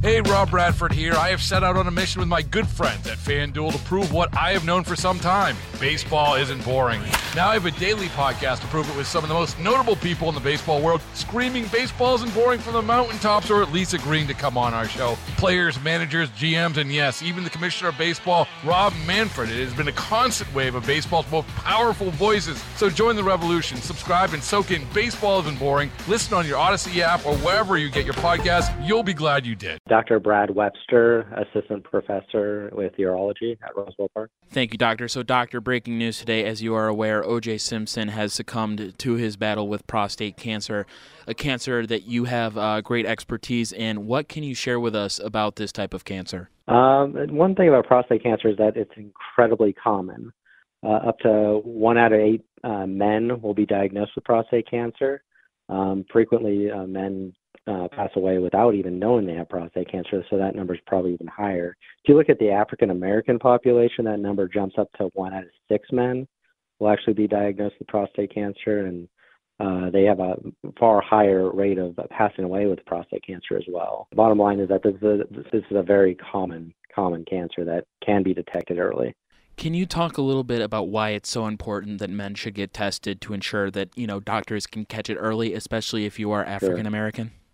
Hey, Rob Bradford here. I have set out on a mission with my good friends at FanDuel to prove what I have known for some time. Baseball isn't boring. Now I have a daily podcast to prove it with some of the most notable people in the baseball world, screaming baseball isn't boring from the mountaintops, or at least agreeing to come on our show. Players, managers, GMs, and yes, even the commissioner of baseball, Rob Manfred. It has been a constant wave of baseball's most powerful voices. So join the revolution. Subscribe and soak in Baseball Isn't Boring. Listen on your Odyssey app or wherever you get your podcasts. You'll be glad you did. Dr. Brad Webster, assistant professor with urology at Roswell Park. Thank you, Doctor. So, Doctor, breaking news today. As you are aware, O.J. Simpson has succumbed to his battle with prostate cancer, a cancer that you have great expertise in. What can you share with us about this type of cancer? One thing about prostate cancer is that it's incredibly common. Up to 1 out of 8 men will be diagnosed with prostate cancer. Frequently, men pass away without even knowing they have prostate cancer, so that number is probably even higher. If you look at the African American population, that number jumps up to 1 out of 6 men will actually be diagnosed with prostate cancer, and they have a far higher rate of passing away with prostate cancer as well. The bottom line is that this is a very common cancer that can be detected early. Can you talk a little bit about why it's so important that men should get tested to ensure that, doctors can catch it early, especially if you are African American? Sure.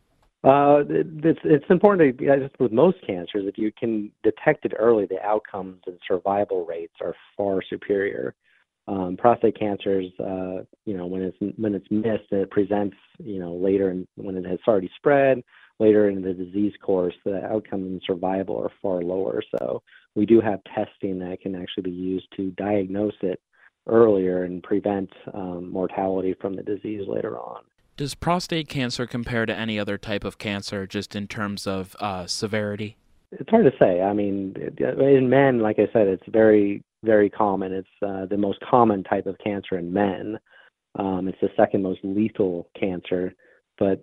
It's important just with most cancers, if you can detect it early, the outcomes and survival rates are far superior. Prostate cancers, when it's missed, it presents, later, when it has already spread, later in the disease course, the outcome and survival are far lower. So we do have testing that can actually be used to diagnose it earlier and prevent mortality from the disease later on. Does prostate cancer compare to any other type of cancer just in terms of severity? It's hard to say. I mean, in men, like I said, it's very, very common. It's the most common type of cancer in men. It's the second most lethal cancer. But,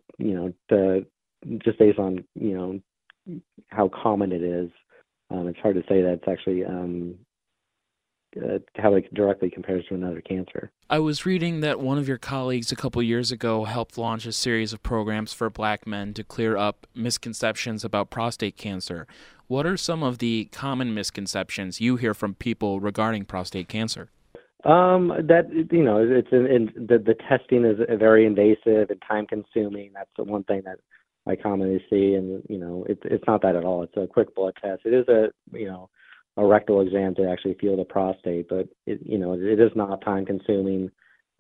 just based on, how common it is, it's hard to say that it's actually how it directly compares to another cancer. I was reading that one of your colleagues a couple years ago helped launch a series of programs for Black men to clear up misconceptions about prostate cancer. What are some of the common misconceptions you hear from people regarding prostate cancer? The testing is very invasive and time consuming. That's the one thing that I commonly see, and it's not that at all. It's a quick blood test. It is a rectal exam to actually feel the prostate, but it is not time consuming.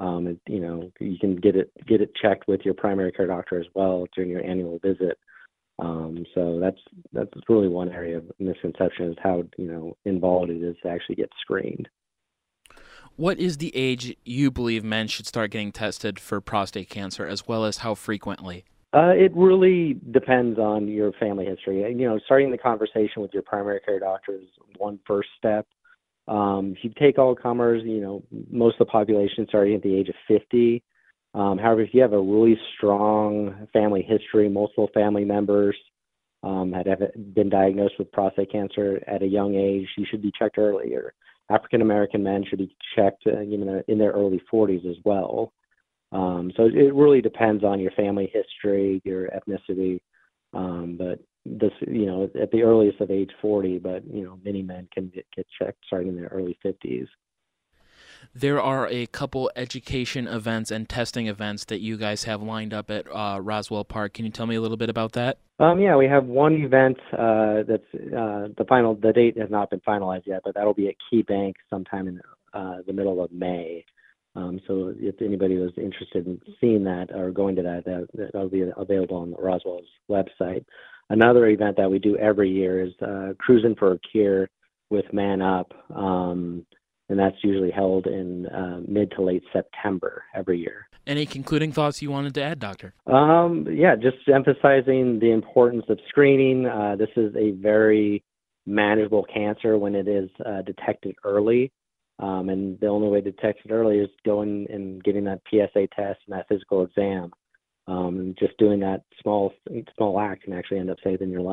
You can get it checked with your primary care doctor as well during your annual visit. So that's really one area of misconception, is how involved it is to actually get screened. What is the age you believe men should start getting tested for prostate cancer, as well as how frequently? It really depends on your family history. Starting the conversation with your primary care doctor is one first step. If you take all comers, most of the population starting at the age of 50. However, if you have a really strong family history, multiple family members have been diagnosed with prostate cancer at a young age, you should be checked earlier. African American men should be checked in their early 40s as well. So it really depends on your family history, your ethnicity, but this, at the earliest of age 40, but, many men can get checked starting in their early 50s. There are a couple education events and testing events that you guys have lined up at Roswell Park. Can you tell me a little bit about that? Yeah, we have one event that's the date has not been finalized yet, but that'll be at Key Bank sometime in the middle of May. So if anybody was interested in seeing that or going to that'll be available on Roswell's website. Another event that we do every year is Cruising for a Cure with Man Up, and that's usually held in mid to late September every year. Any concluding thoughts you wanted to add, Doctor? Just emphasizing the importance of screening. This is a very manageable cancer when it is detected early. And the only way to detect it early is going and getting that PSA test and that physical exam. And just doing that small act can actually end up saving your life.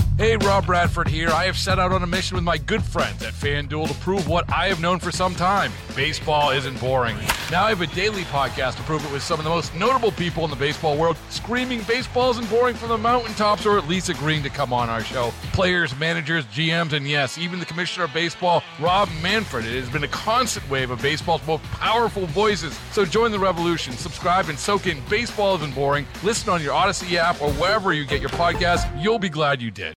Hey, Rob Bradford here. I have set out on a mission with my good friends at FanDuel to prove what I have known for some time. Baseball isn't boring. Now I have a daily podcast to prove it with some of the most notable people in the baseball world, screaming baseball isn't boring from the mountaintops, or at least agreeing to come on our show. Players, managers, GMs, and yes, even the commissioner of baseball, Rob Manfred. It has been a constant wave of baseball's most powerful voices. So join the revolution. Subscribe and soak in Baseball Isn't Boring. Listen on your Odyssey app or wherever you get your podcasts. You'll be glad you did.